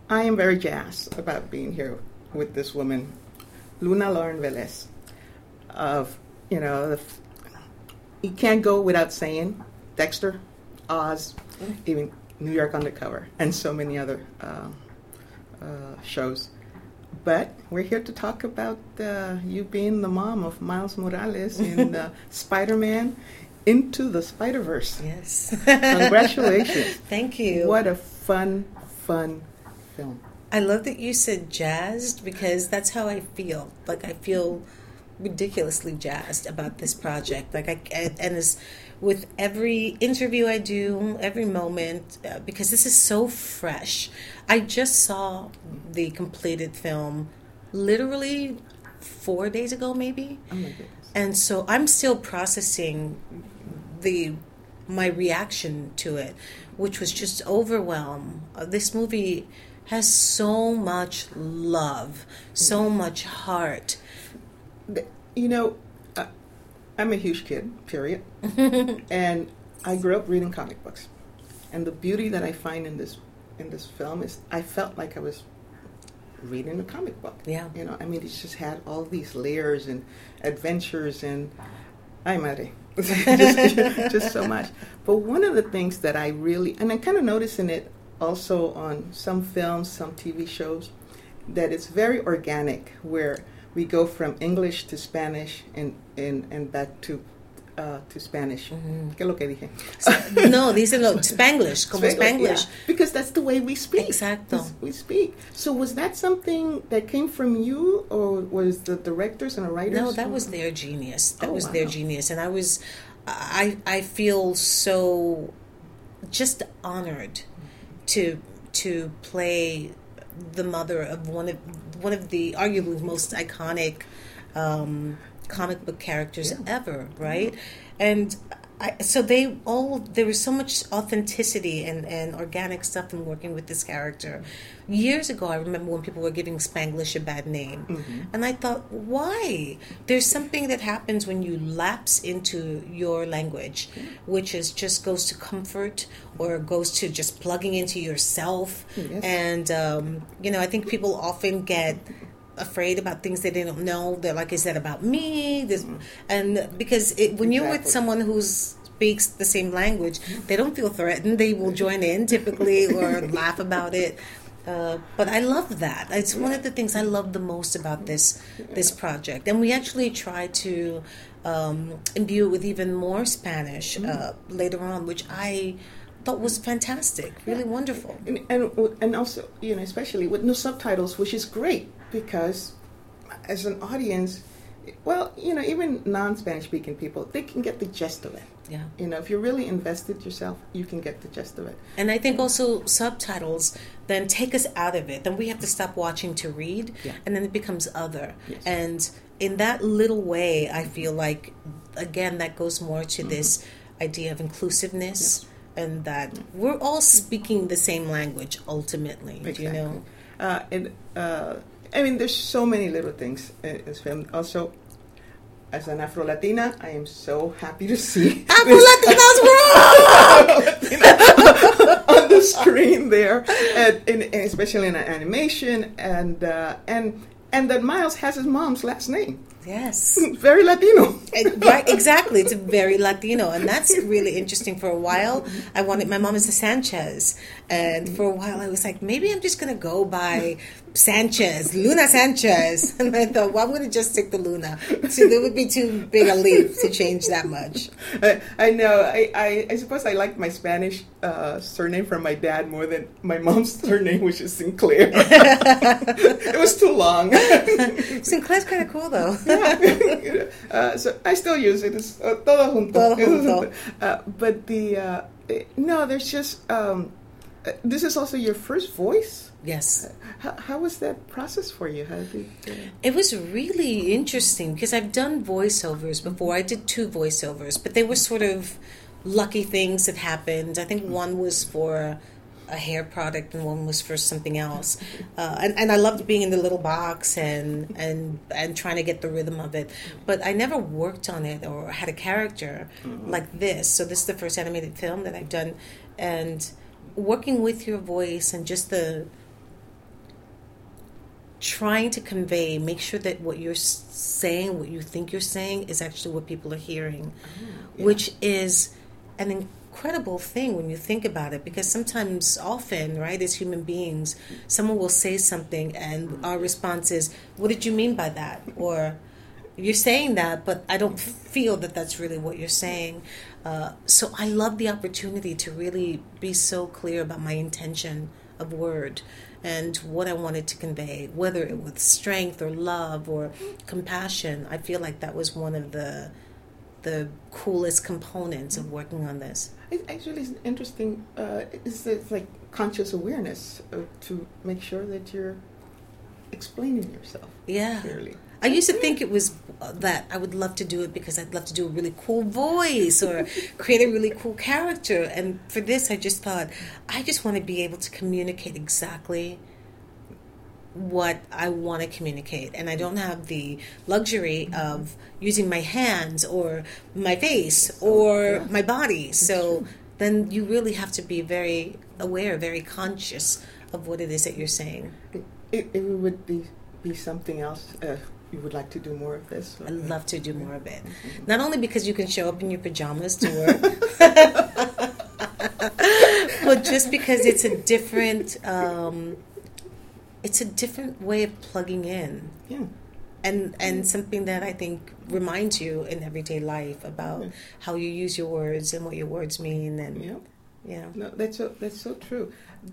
I am very jazzed about being here with this woman, Luna Lauren Velez. Of you can't go without saying Dexter, Oz, even New York Undercover, and so many other shows. But we're here to talk about you being the mom of Miles Morales in Spider-Man Into the Spider-Verse. Yes. Congratulations. Thank you. What a fun film. I love that you said jazzed because that's how I feel. Like, I feel ridiculously jazzed about this project. Like, and as with every interview I do, every moment, because this is so fresh. I just saw the completed film literally 4 days ago, maybe. Oh my goodness. And so I'm still processing my reaction to it, which was just overwhelmed. This movie has so much love, so much heart. I'm a huge kid, period. And I grew up reading comic books. And the beauty that I find in this film is I felt like I was reading a comic book. Yeah. It just had all these layers and adventures and ay madre. just so much. But one of the things that I really, and I'm kind of noticing it also on some films, some TV shows, that it's very organic, where we go from English to Spanish and back to Spanish. ¿Qué es lo que dije? No, dice Spanglish, como Spanglish. Yeah, because that's the way we speak. Exacto. We speak. So was that something that came from you, or was the directors and the writers? No, that was their genius. Their genius. And I feel so just honored to play the mother of one of the arguably most iconic comic book characters ever, right? And there was so much authenticity and organic stuff in working with this character. Years ago, I remember when people were giving Spanglish a bad name. And I thought, why? There's something that happens when you lapse into your language, which just goes to comfort or goes to just plugging into yourself. Yes. And, I think people often get afraid about things they didn't know. They're like, is that about me? And because when you're with someone who speaks the same language, they don't feel threatened. They will join in typically or laugh about it. But I love that. It's one of the things I love the most about this project. And we actually try to imbue it with even more Spanish later on, which I thought was fantastic, really wonderful. And also, especially with no subtitles, which is great, because as an audience, even non-Spanish speaking people, they can get the gist of it. Yeah. If you're really invested yourself, you can get the gist of it. And I think also subtitles then take us out of it. Then we have to stop watching to read, and then it becomes other. Yes. And in that little way, I feel like, again, that goes more to this idea of inclusiveness, and that we're all speaking the same language ultimately. Exactly. There's so many little things in this film. Also, as an Afro-Latina, I am so happy to see Afro-Latinas on the screen there, and especially in animation, and that Miles has his mom's last name. Yes. Very Latino. Right, exactly. It's very Latino. And that's really interesting. For a while, my mom is a Sanchez. And for a while, I was like, maybe I'm just going to go by Sanchez, Luna Sanchez. And I thought, why wouldn't it just stick to Luna? So there would be too big a leap to change that much. I know. I suppose I liked my Spanish surname from my dad more than my mom's surname, which is Sinclair. It was too long. Sinclair's kind of cool, though. So I still use it. It's todo junto. But there's just this is also your first voice. Yes. How was that process for you? It was really interesting because I've done voiceovers before. I did 2 voiceovers, but they were sort of lucky things that happened. I think one was for a hair product and one was for something else. And I loved being in the little box and trying to get the rhythm of it. But I never worked on it or had a character like this. So this is the first animated film that I've done. And working with your voice and just the trying to convey, make sure that what you're saying, what you think you're saying, is actually what people are hearing, which is an incredible thing when you think about it, because sometimes, often, right, as human beings, someone will say something and our response is, what did you mean by that? Or, you're saying that, but I don't feel that that's really what you're saying. So I love the opportunity to really be so clear about my intention of word and what I wanted to convey, whether it was strength or love or compassion. I feel like that was one of the coolest components of working on this. It actually is interesting. It's like conscious awareness to make sure that you're explaining yourself clearly. I used to think it was that I would love to do it because I'd love to do a really cool voice or create a really cool character. And for this, I just thought, I just want to be able to communicate exactly what I want to communicate. And I don't have the luxury of using my hands or my face or my body. So then you really have to be very aware, very conscious of what it is that you're saying. It would be something else. You would like to do more of this? I'd love to do more of it. Not only because you can show up in your pajamas to work, but just because it's a different way of plugging in. Yeah. And something that I think reminds you in everyday life about how you use your words and what your words mean. And no, that's so true.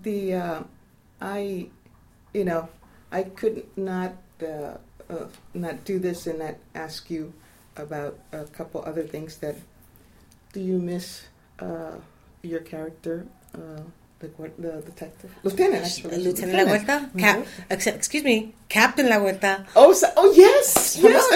I could not do this and not ask you about a couple other things. That do you miss your character, the detective, Lieutenant? Actually, Lieutenant La Huerta. Excuse me, Captain La Huerta. Yes.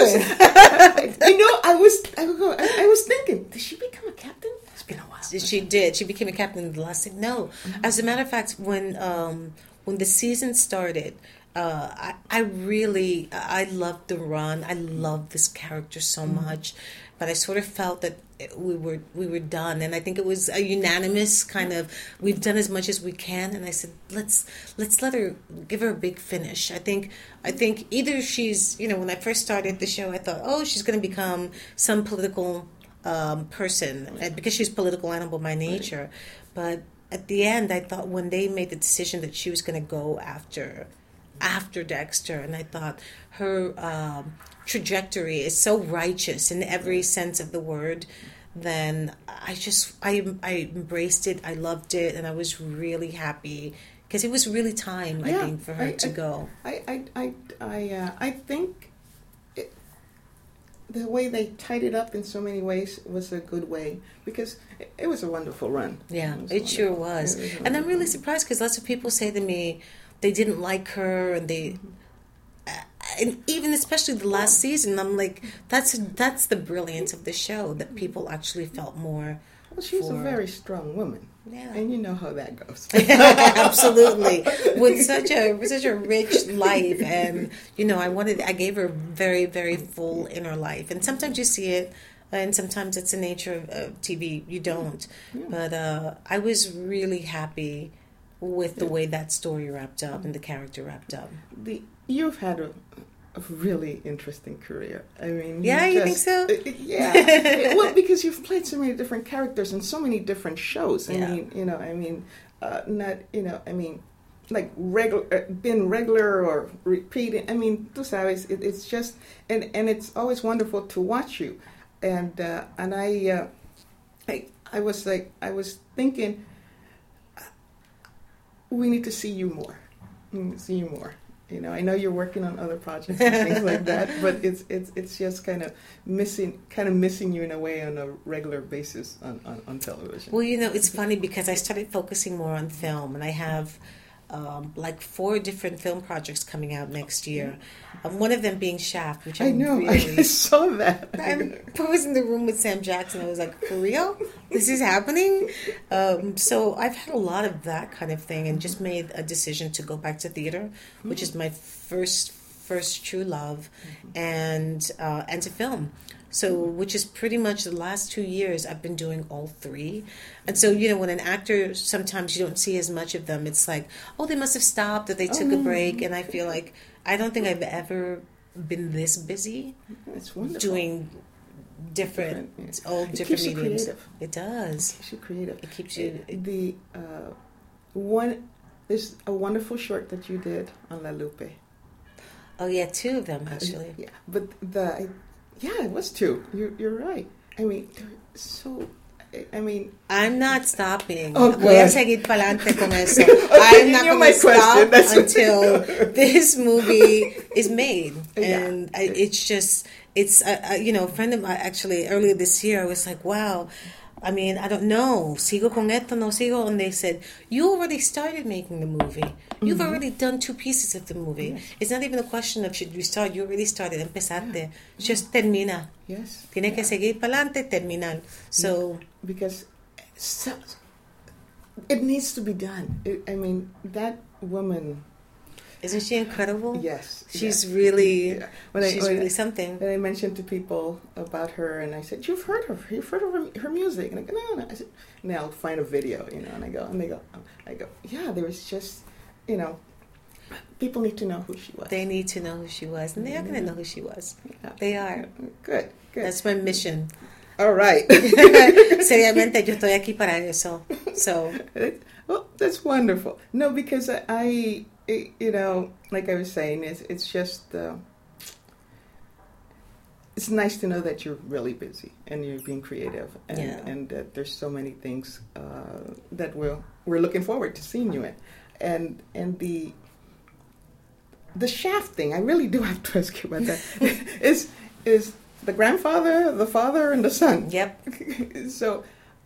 I was thinking, did she become a captain? It's been a while. She did. She became a captain in the last season. No, as a matter of fact, when the season started. I loved the run. I loved this character so much, but I sort of felt that we were done, and I think it was a unanimous kind of, we've done as much as we can, and I said let's give her a big finish. I think either she's, when I first started the show, I thought, she's going to become some political person, because she's a political animal by nature, but at the end, I thought when they made the decision that she was going to go after Dexter, and I thought her trajectory is so righteous in every sense of the word, then I embraced it, I loved it, and I was really happy because it was really time, I think, for her to go. I think the way they tied it up in so many ways was a good way, because it was a wonderful run. Yeah, it sure was. And I'm really surprised because lots of people say to me they didn't like her, and and even especially the last season, I'm like, that's the brilliance of the show, that people actually felt more. Well, she's a very strong woman. Yeah. And you know how that goes. Absolutely. With such a rich life, and I gave her very, very full inner life. And sometimes you see it, and sometimes it's the nature of TV, you don't. Yeah. But I was really happy with the way that story wrapped up and the character wrapped up. You've had a really interesting career. I mean, you think so? Yeah. Well, because you've played so many different characters in so many different shows. Like been regular or repeating. I mean, tú sabes, it's just, and it's always wonderful to watch you. And I was thinking, we need to see you more. I know you're working on other projects and things like that, but it's just kind of missing you in a way on a regular basis on television. Well, it's funny because I started focusing more on film, and I have 4 different film projects coming out next year. One of them being Shaft, which I saw that. I was in the room with Sam Jackson. I was like, for real? This is happening? So I've had a lot of that kind of thing, and just made a decision to go back to theater, which is my first first true love, and to film. So, which is pretty much the last 2 years I've been doing all three. And so, when an actor, sometimes you don't see as much of them, it's like, oh, they must have stopped or they took a break. And I feel like, I don't think I've ever been this busy. It's wonderful. Doing different mediums. Creative. It does. It keeps you creative. It keeps you... There's a wonderful short that you did on La Lupe. Oh, yeah, 2 of them, actually. Yeah, but it was 2. You're right. I mean, I'm not stopping. Oh, Voy a seguir pa'lante con eso. I'm not going to stop until this movie is made. And a friend of mine, actually, earlier this year, I was like, wow. I mean, I don't know. Sigo con esto, no sigo. And they said, you already started making the movie. You've already done 2 pieces of the movie. Yes. It's not even a question of should you start. You already started. Empezaste. Yeah. Just termina. Yes. Tienes que seguir pa'lante, terminar. So... Because it needs to be done. That woman... Isn't she incredible? Yes. She's really really something. And I mentioned to people about her, and I said, you've heard of her music? And I go, no. I said, and they'll find a video, and they go, yeah, there was just, people need to know who she was. They need to know who she was, and they are going to know who she was. Yeah. They are. Good. That's my mission. All right. Seriamente, yo estoy aquí para eso. So. Well, that's wonderful. No, because like I was saying, it's just, it's nice to know that you're really busy and you're being creative, and that there's so many things that we're looking forward to seeing you in, and the Shaft thing. I really do have to ask you about that. is the grandfather, the father, and the son? Yep. So,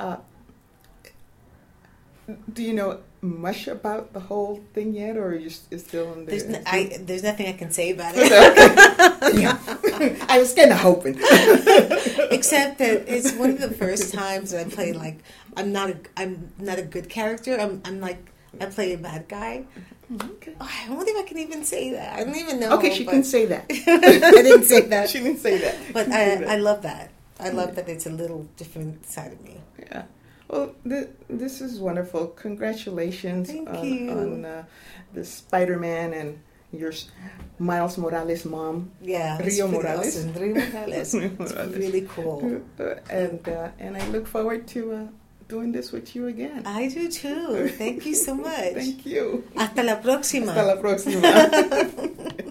do you know much about the whole thing yet, or are you still in there? There's nothing I can say about it. Yeah. I was kind of hoping. Except that it's one of the first times that I played I'm not a good character. I'm like, I play a bad guy. Okay. Oh, I don't know if I can even say that. I don't even know. Okay, she can say that. I didn't say that. She didn't say that. But I love that. I love that it's a little different side of me. Yeah. Well, this is wonderful. Congratulations on the Spider-Man and your Miles Morales mom. Yeah, Rio Morales. Awesome. Rio Morales. It's really cool. And I look forward to doing this with you again. I do too. Thank you so much. Thank you. Hasta la próxima. Hasta la próxima.